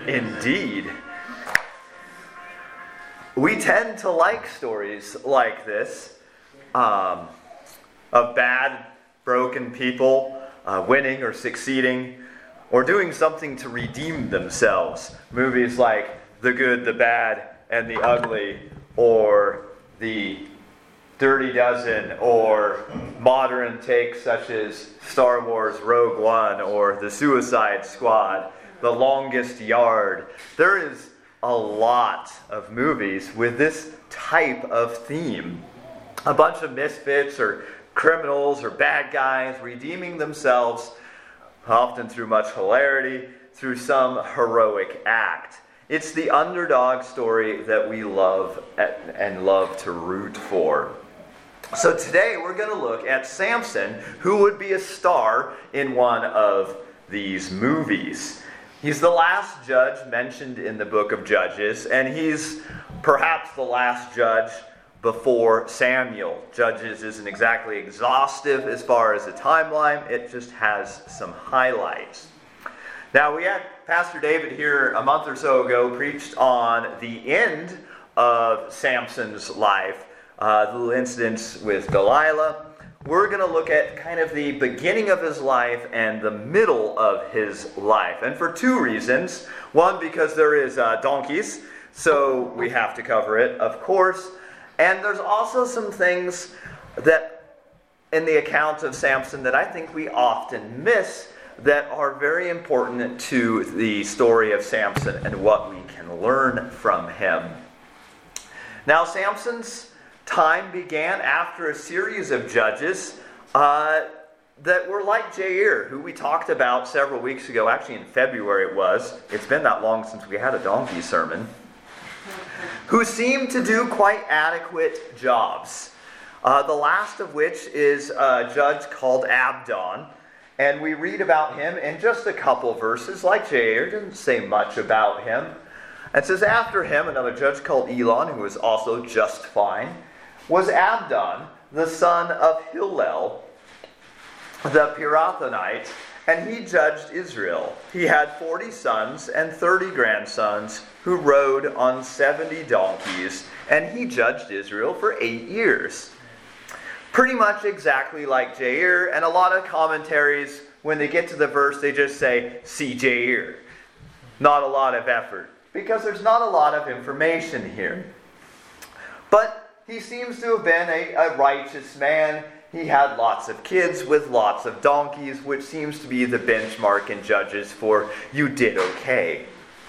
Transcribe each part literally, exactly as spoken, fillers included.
Indeed. We tend to like stories like this um, of bad, broken people uh, winning or succeeding or doing something to redeem themselves. Movies like The Good, the Bad, and the Ugly, or The Dirty Dozen, or modern takes such as Star Wars Rogue One or The Suicide Squad, The Longest Yard. There is a lot of movies with this type of theme. A bunch of misfits or criminals or bad guys redeeming themselves, often through much hilarity, through some heroic act. It's the underdog story that we love and love to root for. So today we're going to look at Samson, who would be a star in one of these movies. He's the last judge mentioned in the book of Judges, and he's perhaps the last judge before Samuel. Judges isn't exactly exhaustive as far as the timeline. It just has some highlights. Now, we had Pastor David here a month or so ago preached on the end of Samson's life, uh, the little incidents with Delilah. We're going to look at kind of the beginning of his life and the middle of his life. And for two reasons. One, because there is uh, donkeys, so we have to cover it, of course. And there's also some things that in the account of Samson that I think we often miss that are very important to the story of Samson and what we can learn from him. Now, Samson's time began after a series of judges uh, that were like Jair, who we talked about several weeks ago. Actually, in February it was. It's been that long since we had a donkey sermon. Who seemed to do quite adequate jobs. Uh, the last of which is a judge called Abdon. And we read about him in just a couple verses. Like Jair, doesn't say much about him. It says, after him, another judge called Elon, who was also just fine, was Abdon, the son of Hillel, the Pirathonite, and he judged Israel. He had forty sons and thirty grandsons who rode on seventy donkeys, and he judged Israel for eight years. Pretty much exactly like Jair, and a lot of commentaries, when they get to the verse, they just say, see Jair. Not a lot of effort, because there's not a lot of information here. But he seems to have been a, a righteous man. He had lots of kids with lots of donkeys, which seems to be the benchmark in Judges for you did okay.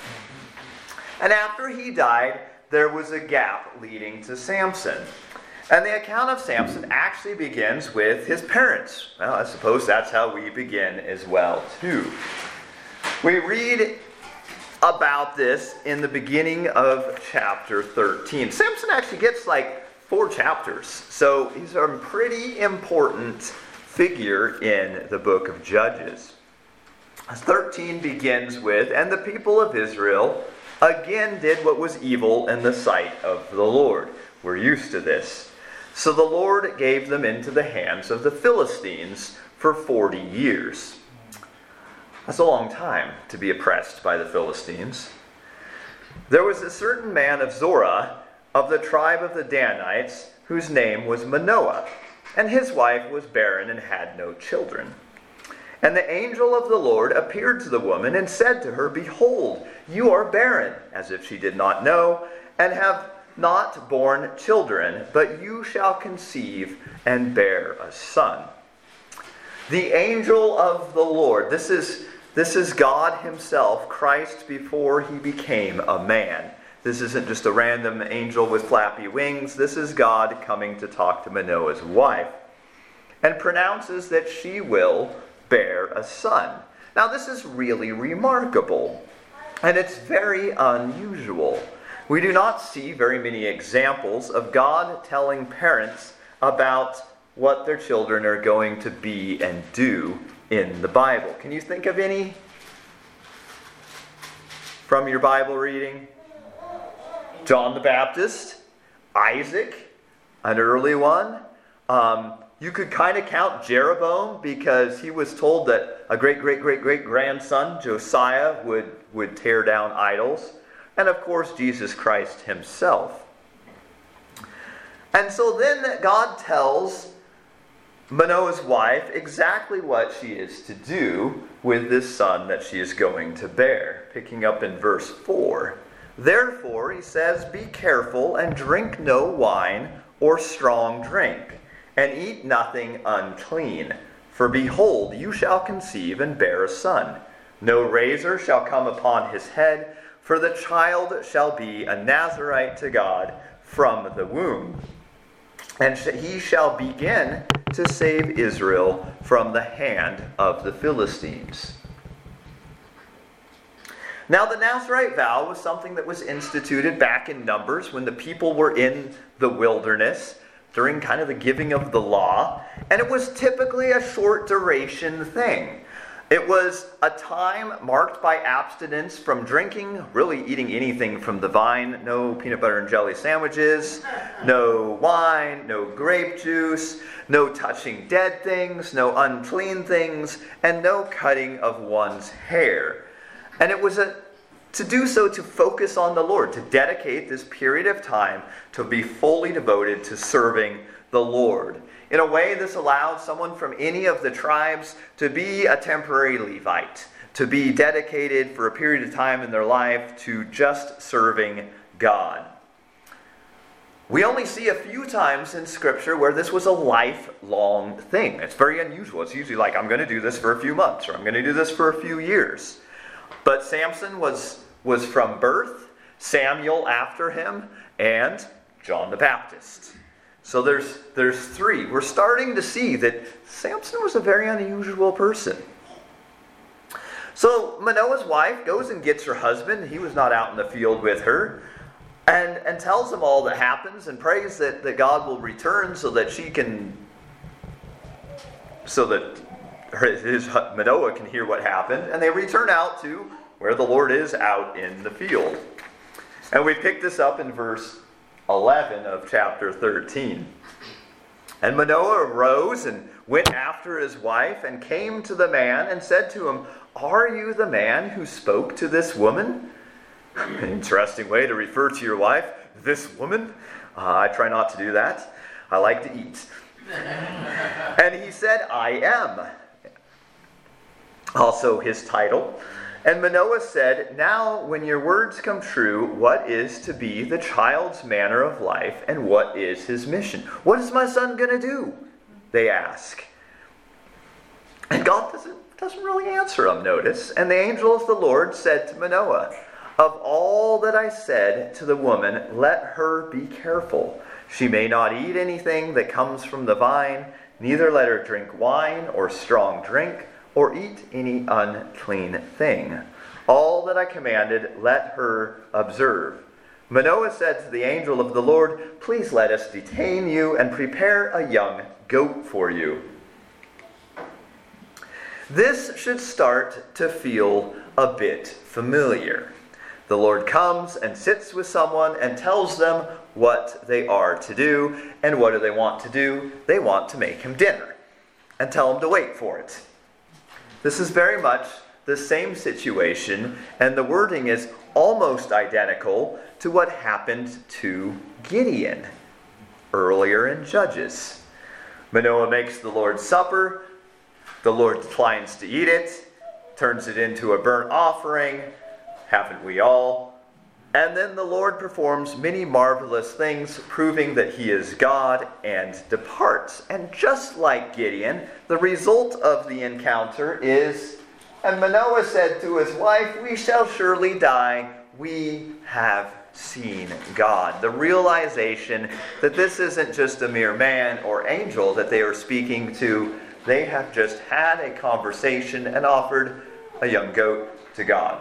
And after he died, there was a gap leading to Samson. And the account of Samson actually begins with his parents. Well, I suppose that's how we begin as well, too. We read about this in the beginning of chapter thirteen. Samson actually gets like four chapters. So he's a pretty important figure in the book of Judges. thirteen begins with, and the people of Israel again did what was evil in the sight of the Lord. We're used to this. So the Lord gave them into the hands of the Philistines for forty years. That's a long time to be oppressed by the Philistines. There was a certain man of Zorah, of the tribe of the Danites, whose name was Manoah, and his wife was barren and had no children. And the angel of the Lord appeared to the woman and said to her, behold, you are barren, as if she did not know, and have not borne children, but you shall conceive and bear a son. The angel of the Lord, this is, this is God himself, Christ before he became a man. This isn't just a random angel with flappy wings. This is God coming to talk to Manoah's wife, and pronounces that she will bear a son. Now this is really remarkable, and it's very unusual. We do not see very many examples of God telling parents about what their children are going to be and do in the Bible. Can you think of any from your Bible reading? John the Baptist, Isaac, an early one, um, you could kind of count Jeroboam because he was told that a great, great, great, great grandson, Josiah, would, would tear down idols. And of course, Jesus Christ himself. And so then God tells Manoah's wife exactly what she is to do with this son that she is going to bear. Picking up in verse four. Therefore, he says, be careful and drink no wine or strong drink, and eat nothing unclean. For behold, you shall conceive and bear a son. No razor shall come upon his head, for the child shall be a Nazarite to God from the womb. And he shall begin to save Israel from the hand of the Philistines. Now, the Nazirite vow was something that was instituted back in Numbers when the people were in the wilderness during kind of the giving of the law. And it was typically a short duration thing. It was a time marked by abstinence from drinking, really eating anything from the vine. No peanut butter and jelly sandwiches, no wine, no grape juice, no touching dead things, no unclean things, and no cutting of one's hair. And it was a, to do so to focus on the Lord, to dedicate this period of time to be fully devoted to serving the Lord. In a way, this allowed someone from any of the tribes to be a temporary Levite, to be dedicated for a period of time in their life to just serving God. We only see a few times in Scripture where this was a lifelong thing. It's very unusual. It's usually like, I'm going to do this for a few months, or I'm going to do this for a few years. But Samson was, was from birth, Samuel after him, and John the Baptist. So there's there's three. We're starting to see that Samson was a very unusual person. So Manoah's wife goes and gets her husband. He was not out in the field with her. And, and tells him all that happens and prays that, that God will return so that she can, so that her, his Manoah can hear what happened. And they return out to where the Lord is out in the field. And we pick this up in verse eleven of chapter thirteen. And Manoah arose and went after his wife and came to the man and said to him, are you the man who spoke to this woman? An interesting way to refer to your wife, this woman. Uh, I try not to do that. I like to eat. And he said, I am. Also his title. And Manoah said, now when your words come true, what is to be the child's manner of life, and what is his mission? What is my son going to do? They ask. And God doesn't, doesn't really answer them, notice. And the angel of the Lord said to Manoah, of all that I said to the woman, let her be careful. She may not eat anything that comes from the vine, neither let her drink wine or strong drink, or eat any unclean thing. All that I commanded, let her observe. Manoah said to the angel of the Lord, please let us detain you and prepare a young goat for you. This should start to feel a bit familiar. The Lord comes and sits with someone and tells them what they are to do. And what do they want to do? They want to make him dinner and tell him to wait for it. This is very much the same situation, and the wording is almost identical to what happened to Gideon earlier in Judges. Manoah makes the Lord's Supper. The Lord declines to eat it, turns it into a burnt offering. Haven't we all? And then the Lord performs many marvelous things, proving that he is God, and departs. And just like Gideon, the result of the encounter is, and Manoah said to his wife, we shall surely die. We have seen God. The realization that this isn't just a mere man or angel that they are speaking to. They have just had a conversation and offered a young goat to God.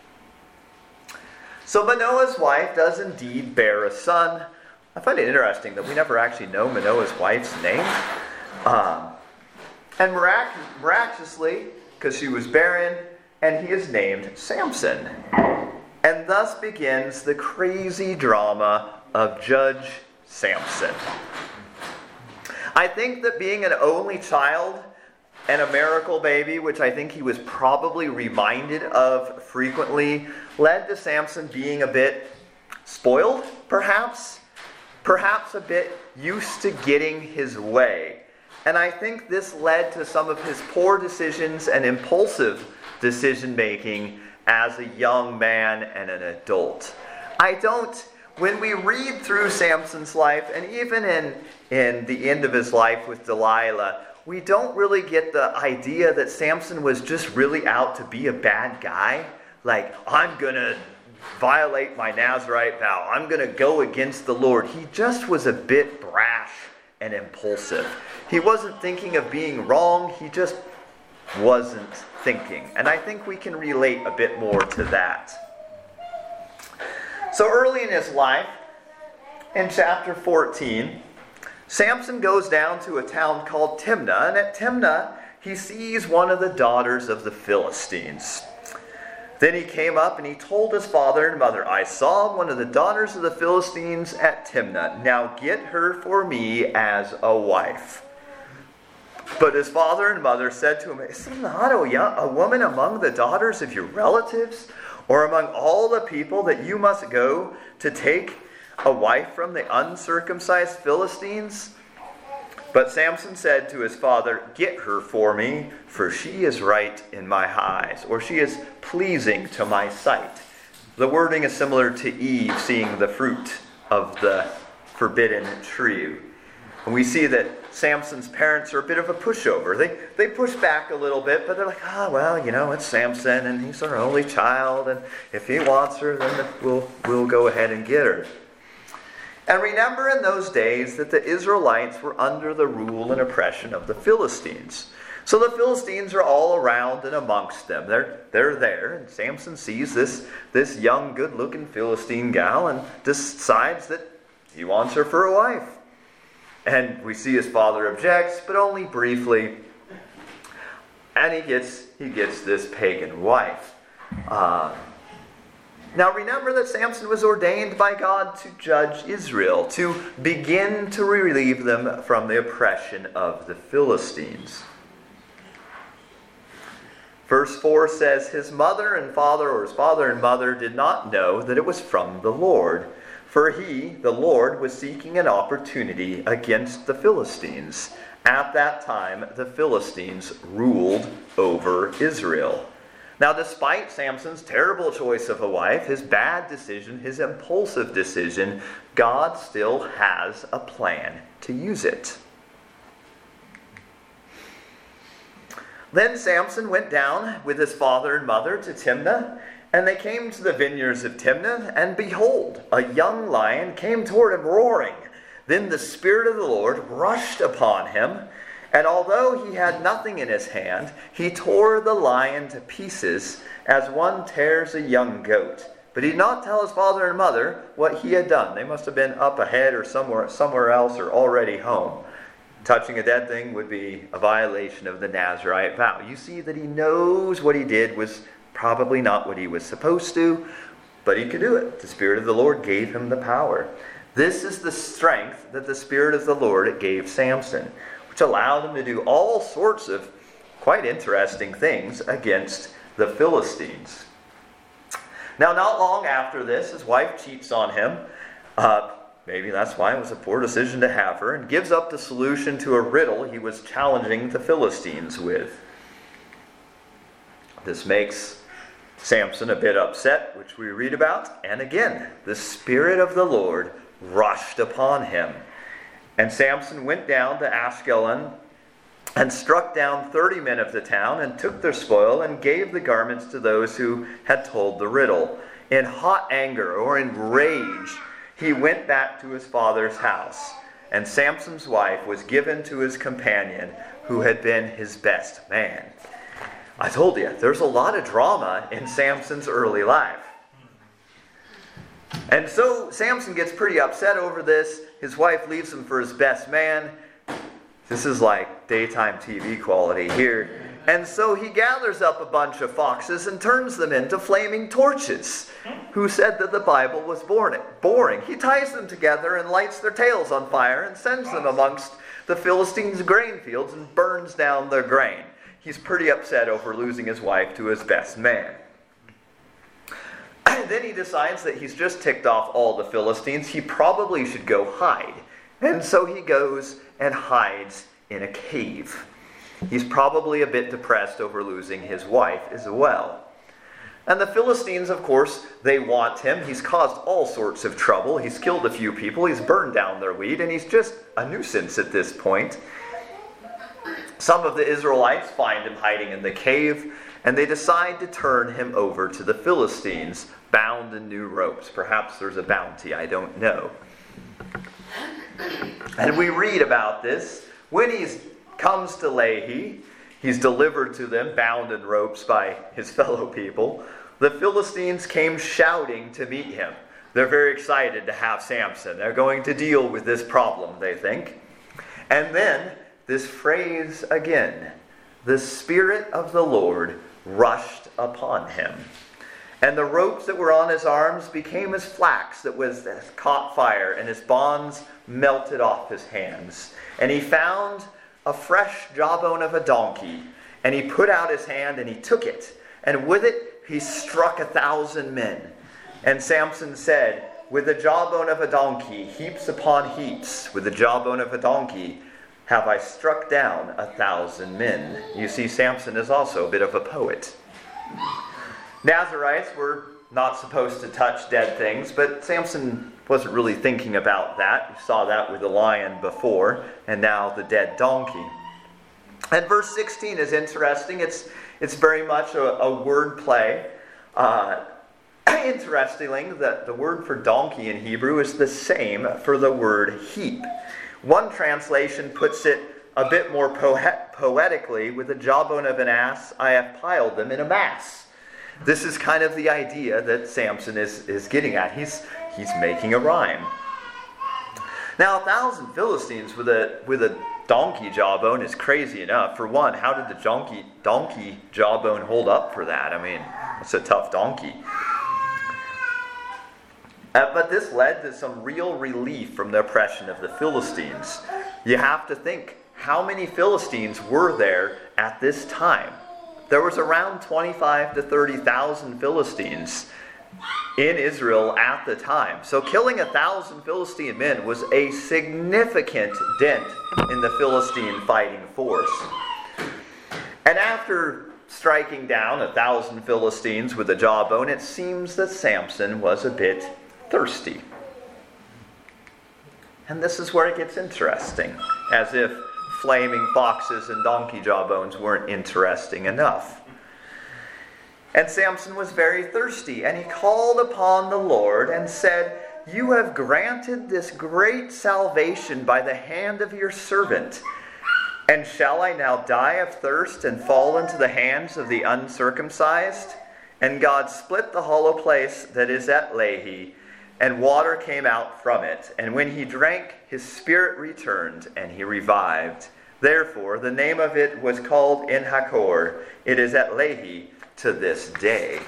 So Manoah's wife does indeed bear a son. I find it interesting that we never actually know Manoah's wife's name. Um, and mirac- miraculously, because she was barren, and he is named Samson. And thus begins the crazy drama of Judge Samson. I think that being an only child and a miracle baby, which I think he was probably reminded of frequently, led to Samson being a bit spoiled, perhaps. Perhaps a bit used to getting his way. And I think this led to some of his poor decisions and impulsive decision-making as a young man and an adult. I don't, when we read through Samson's life, and even in, in the end of his life with Delilah, we don't really get the idea that Samson was just really out to be a bad guy. Like, I'm going to violate my Nazirite vow. I'm going to go against the Lord. He just was a bit brash and impulsive. He wasn't thinking of being wrong. He just wasn't thinking. And I think we can relate a bit more to that. So early in his life, in chapter fourteen, Samson goes down to a town called Timnah, and at Timnah he sees one of the daughters of the Philistines. Then he came up and he told his father and mother, I saw one of the daughters of the Philistines at Timnah. Now get her for me as a wife. But his father and mother said to him, Is not a, young, a woman among the daughters of your relatives, or among all the people that you must go to take a wife from the uncircumcised Philistines? But Samson said to his father, Get her for me, for she is right in my eyes, or she is pleasing to my sight. The wording is similar to Eve seeing the fruit of the forbidden tree. And we see that Samson's parents are a bit of a pushover. They they push back a little bit, but they're like, ah, oh, well, you know, it's Samson, and he's our only child, and if he wants her, then we'll we'll go ahead and get her. And remember in those days that the Israelites were under the rule and oppression of the Philistines. So the Philistines are all around and amongst them. They're they're there, and Samson sees this, this young, good-looking Philistine gal and decides that he wants her for a wife. And we see his father objects, but only briefly. And he gets he gets this pagan wife. Uh, now remember that Samson was ordained by God to judge Israel, to begin to relieve them from the oppression of the Philistines. Verse four says, His mother and father, or his father and mother, did not know that it was from the Lord. For he, the Lord, was seeking an opportunity against the Philistines. At that time, the Philistines ruled over Israel. Now, despite Samson's terrible choice of a wife, his bad decision, his impulsive decision, God still has a plan to use it. Then Samson went down with his father and mother to Timnah, and they came to the vineyards of Timnah, and behold, a young lion came toward him roaring. Then the Spirit of the Lord rushed upon him, and although he had nothing in his hand, he tore the lion to pieces as one tears a young goat. But he did not tell his father and mother what he had done. They must have been up ahead or somewhere, somewhere else or already home. Touching a dead thing would be a violation of the Nazirite vow. You see that he knows what he did was probably not what he was supposed to, but he could do it. The Spirit of the Lord gave him the power. This is the strength that the Spirit of the Lord gave Samson, which allowed him to do all sorts of quite interesting things against the Philistines. Now, not long after this, his wife cheats on him. Uh, maybe that's why it was a poor decision to have her, and gives up the solution to a riddle he was challenging the Philistines with. This makes Samson a bit upset, which we read about. And again, the Spirit of the Lord rushed upon him. And Samson went down to Ashkelon and struck down thirty men of the town and took their spoil and gave the garments to those who had told the riddle. In hot anger or in rage, he went back to his father's house. And Samson's wife was given to his companion, who had been his best man. I told you, there's a lot of drama in Samson's early life. And so Samson gets pretty upset over this. His wife leaves him for his best man. This is like daytime T V quality here. And so he gathers up a bunch of foxes and turns them into flaming torches. Who said that the Bible was boring? He ties them together and lights their tails on fire and sends them amongst the Philistines' grain fields and burns down their grain. He's pretty upset over losing his wife to his best man. And then he decides that he's just ticked off all the Philistines. He probably should go hide. And so he goes and hides in a cave. He's probably a bit depressed over losing his wife as well. And the Philistines, of course, they want him. He's caused all sorts of trouble. He's killed a few people. He's burned down their wheat. And he's just a nuisance at this point. Some of the Israelites find him hiding in the cave, and they decide to turn him over to the Philistines, bound in new ropes. Perhaps there's a bounty, I don't know. And we read about this. When he comes to Lehi, he's delivered to them, bound in ropes by his fellow people. The Philistines came shouting to meet him. They're very excited to have Samson. They're going to deal with this problem, they think. And then this phrase again, the Spirit of the Lord rushed upon him. And the ropes that were on his arms became as flax that was that caught fire, and his bonds melted off his hands. And he found a fresh jawbone of a donkey, and he put out his hand and he took it, and with it he struck a thousand men. And Samson said, with the jawbone of a donkey, heaps upon heaps, with the jawbone of a donkey, have I struck down a thousand men. You see, Samson is also a bit of a poet. Nazarites were not supposed to touch dead things, but Samson wasn't really thinking about that. You saw that with the lion before, and now the dead donkey. And verse sixteen is interesting. It's it's very much a, a word play. Uh, interestingly, the, the word for donkey in Hebrew is the same for the word heap. One translation puts it a bit more poet- poetically, with the jawbone of an ass, I have piled them in a mass. This is kind of the idea that Samson is, is getting at. He's he's making a rhyme. Now, a thousand Philistines with a with a donkey jawbone is crazy enough. For one, how did the donkey donkey jawbone hold up for that? I mean, it's a tough donkey. Uh, but this led to some real relief from the oppression of the Philistines. You have to think, how many Philistines were there at this time? There was around twenty-five to thirty thousand Philistines in Israel at the time. So killing a thousand Philistine men was a significant dent in the Philistine fighting force. And after striking down a thousand Philistines with a jawbone, it seems that Samson was a bit thirsty. And this is where it gets interesting, as if flaming foxes and donkey jawbones weren't interesting enough. And Samson was very thirsty, and he called upon the Lord and said, you have granted this great salvation by the hand of your servant. And shall I now die of thirst and fall into the hands of the uncircumcised? And God split the hollow place that is at Lehi, and water came out from it. And when he drank, his spirit returned, and he revived. Therefore, the name of it was called En-Hakkore. It is at Lehi to this day.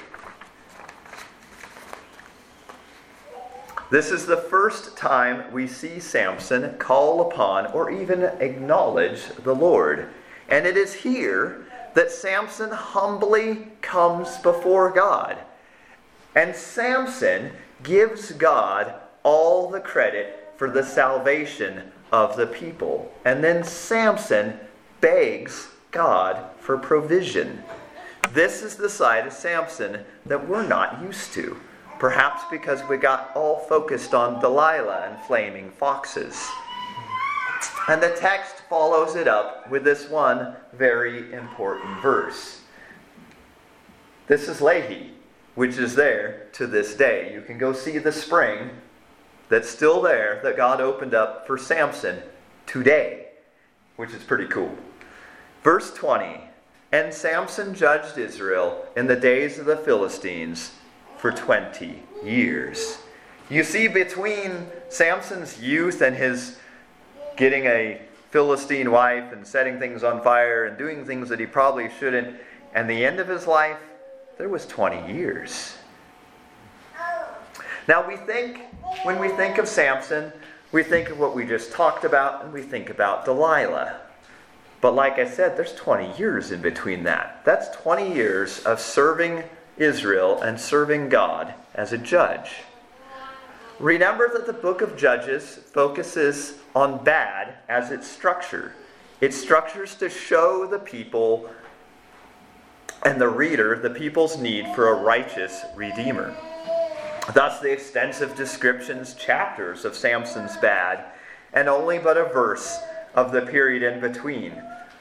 This is the first time we see Samson call upon or even acknowledge the Lord. And it is here that Samson humbly comes before God. And Samson gives God all the credit for the salvation of the people. And then Samson begs God for provision. This is the side of Samson that we're not used to. Perhaps because we got all focused on Delilah and flaming foxes. And the text follows it up with this one very important verse. This is Lehi, which is there to this day. You can go see the spring that's still there that God opened up for Samson today, which is pretty cool. Verse twenty, and Samson judged Israel in the days of the Philistines for twenty years. You see, between Samson's youth and his getting a Philistine wife and setting things on fire and doing things that he probably shouldn't, and the end of his life, there was twenty years. Now we think, when we think of Samson, We think of what we just talked about, and we think about Delilah. But like I said, there's twenty years in between that. That's twenty years of serving Israel and serving God as a judge. Remember that the book of Judges focuses on bad as its structure. Its structures to show the people and the reader the people's need for a righteous redeemer. Thus the extensive descriptions, chapters of Samson's bad, and only but a verse of the period in between.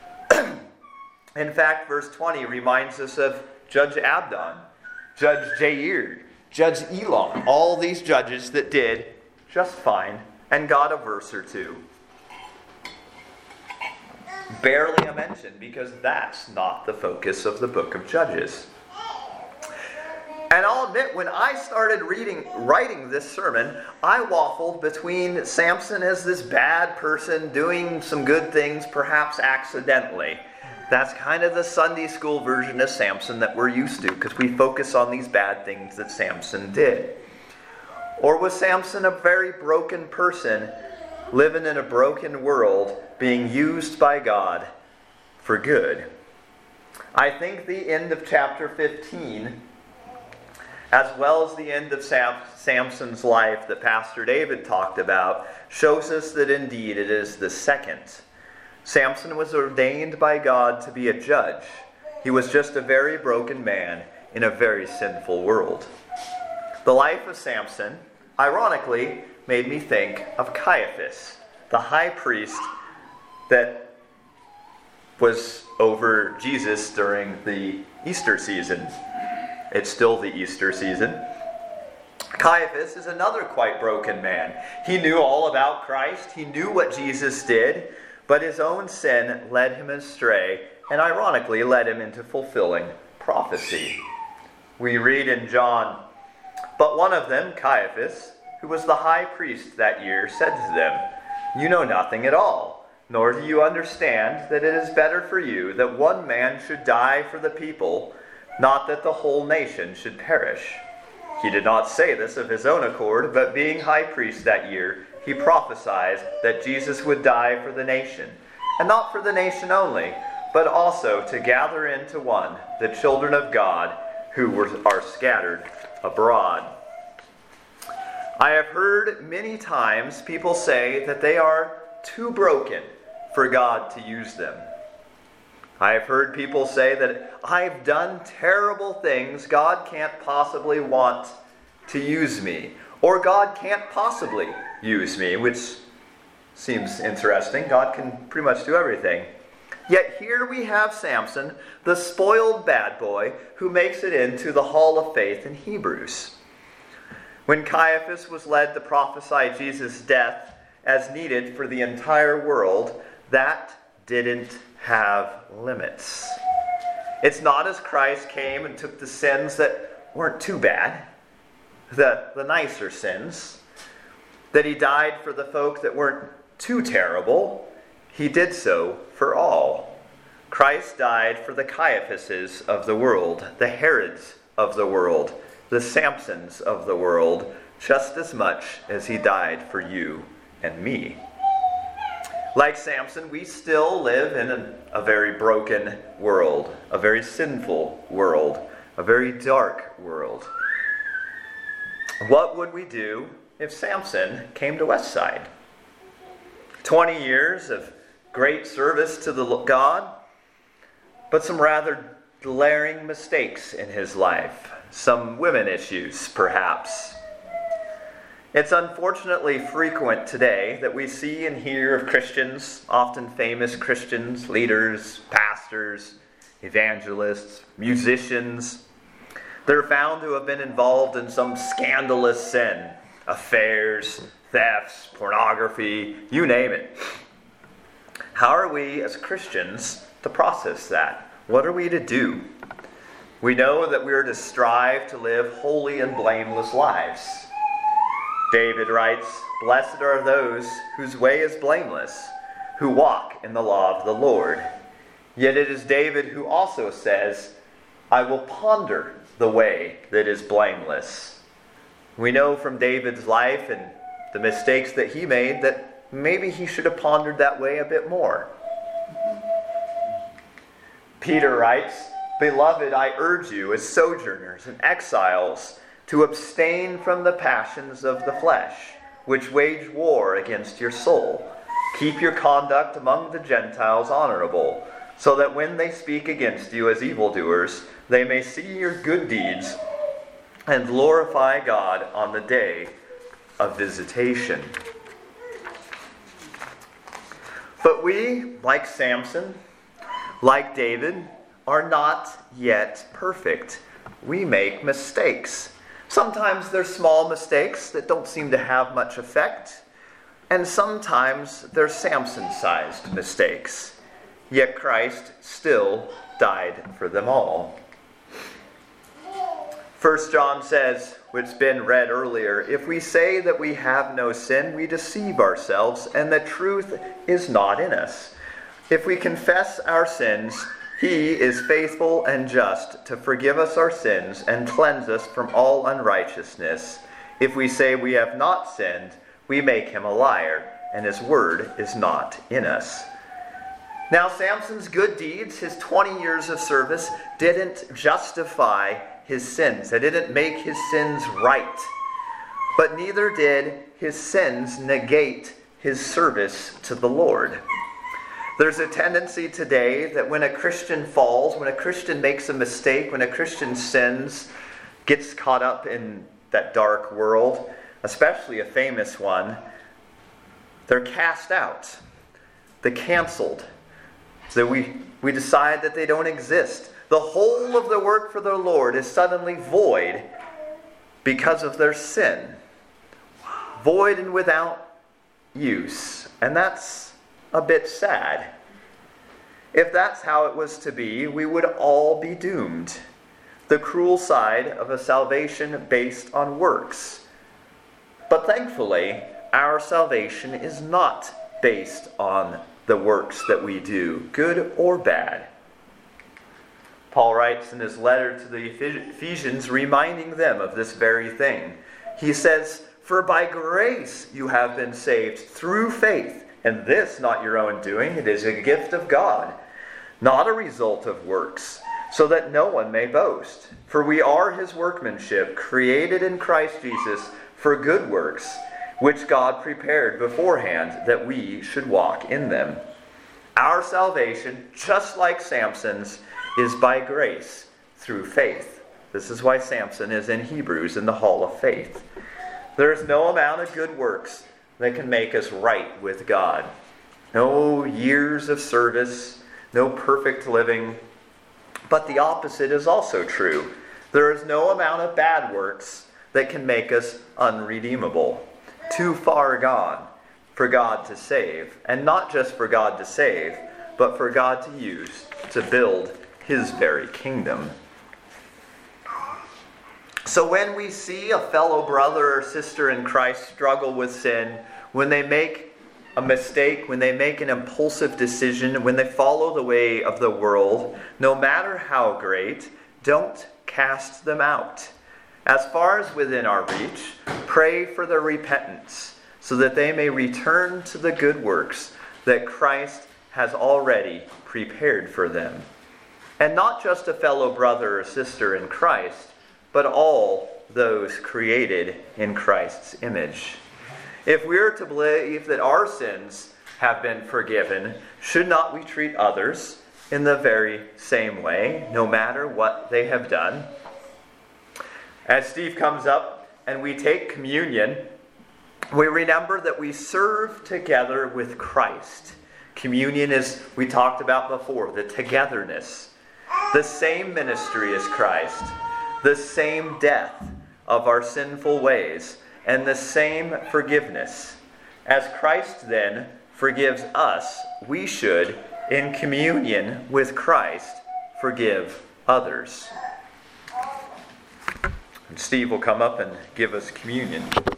In fact, verse twenty reminds us of Judge Abdon, Judge Jair, Judge Elon, all these judges that did just fine and got a verse or two. Barely a mention, because that's not the focus of the book of Judges. And I'll admit, when I started reading, writing this sermon, I waffled between Samson as this bad person doing some good things, perhaps accidentally. That's kind of the Sunday school version of Samson that we're used to, because we focus on these bad things that Samson did. Or was Samson a very broken person, living in a broken world, being used by God for good? I think the end of chapter fifteen, as well as the end of Sam- Samson's life that Pastor David talked about, shows us that indeed it is the second. Samson was ordained by God to be a judge. He was just a very broken man in a very sinful world. The life of Samson, ironically, made me think of Caiaphas, the high priest that was over Jesus during the Easter season. It's still the Easter season. Caiaphas is another quite broken man. He knew all about Christ. He knew what Jesus did, but his own sin led him astray, and ironically led him into fulfilling prophecy. We read in John, "But one of them, Caiaphas, who was the high priest that year, said to them, 'You know nothing at all, nor do you understand that it is better for you that one man should die for the people, not that the whole nation should perish.' He did not say this of his own accord, but being high priest that year, he prophesied that Jesus would die for the nation, and not for the nation only, but also to gather into one the children of God who were, are scattered abroad." I have heard many times people say that they are too broken for God to use them. I have heard people say that I've done terrible things, God can't possibly want to use me, or God can't possibly use me, which seems interesting. God can pretty much do everything. Yet here we have Samson, the spoiled bad boy, who makes it into the Hall of Faith in Hebrews. When Caiaphas was led to prophesy Jesus' death as needed for the entire world, that didn't have limits. It's not as Christ came and took the sins that weren't too bad, the, the nicer sins, that he died for the folk that weren't too terrible. He did so for all. Christ died for the Caiaphases of the world, the Herods of the world, the Samsons of the world, just as much as he died for you and me. Like Samson, we still live in a, a very broken world, a very sinful world, a very dark world. What would we do if Samson came to Westside? twenty years of great service to the God, but some rather glaring mistakes in his life. Some women issues, perhaps. It's unfortunately frequent today that we see and hear of Christians, often famous Christians, leaders, pastors, evangelists, musicians. They're found to have been involved in some scandalous sin, affairs, thefts, pornography, you name it. How are we as Christians to process that? What are we to do? We know that we are to strive to live holy and blameless lives. David writes, "Blessed are those whose way is blameless, who walk in the law of the Lord." Yet it is David who also says, "I will ponder the way that is blameless." We know from David's life in the mistakes that he made, that maybe he should have pondered that way a bit more. Peter writes, "Beloved, I urge you as sojourners and exiles to abstain from the passions of the flesh, which wage war against your soul. Keep your conduct among the Gentiles honorable, so that when they speak against you as evildoers, they may see your good deeds and glorify God on the day of visitation." But we, like Samson, like David, are not yet perfect. We make mistakes. Sometimes they're small mistakes that don't seem to have much effect, and sometimes they're Samson-sized mistakes. Yet Christ still died for them all. First John says, which has been read earlier, "If we say that we have no sin, we deceive ourselves, and the truth is not in us. If we confess our sins, he is faithful and just to forgive us our sins and cleanse us from all unrighteousness. If we say we have not sinned, we make him a liar, and his word is not in us." Now, Samson's good deeds, his twenty years of service, didn't justify his sins. They didn't make his sins right. But neither did his sins negate his service to the Lord. There's a tendency today that when a Christian falls, when a Christian makes a mistake, when a Christian sins, gets caught up in that dark world, especially a famous one, they're cast out. They're canceled. So we, we decide that they don't exist. The whole of the work for the Lord is suddenly void because of their sin. Void and without use. And that's a bit sad. If that's how it was to be, we would all be doomed. The cruel side of a salvation based on works. But thankfully, our salvation is not based on the works that we do, good or bad. Paul writes in his letter to the Ephesians, reminding them of this very thing. He says, "For by grace you have been saved through faith, and this not your own doing, it is a gift of God, not a result of works, so that no one may boast. For we are his workmanship, created in Christ Jesus for good works, which God prepared beforehand that we should walk in them." Our salvation, just like Samson's, is by grace through faith. This is why Samson is in Hebrews in the Hall of Faith. There is no amount of good works that can make us right with God. No years of service, no perfect living. But the opposite is also true. There is no amount of bad works that can make us unredeemable. Too far gone for God to save. And not just for God to save, but for God to use to build his very kingdom. So when we see a fellow brother or sister in Christ struggle with sin, when they make a mistake, when they make an impulsive decision, when they follow the way of the world, no matter how great, don't cast them out. As far as within our reach, pray for their repentance, so that they may return to the good works that Christ has already prepared for them. And not just a fellow brother or sister in Christ, but all those created in Christ's image. If we're to believe that our sins have been forgiven, should not we treat others in the very same way, no matter what they have done? As Steve comes up and we take communion, we remember that we serve together with Christ. Communion is, we talked about before, the togetherness. The same ministry as Christ, the same death of our sinful ways, and the same forgiveness. As Christ then forgives us, we should, in communion with Christ, forgive others. And Steve will come up and give us communion.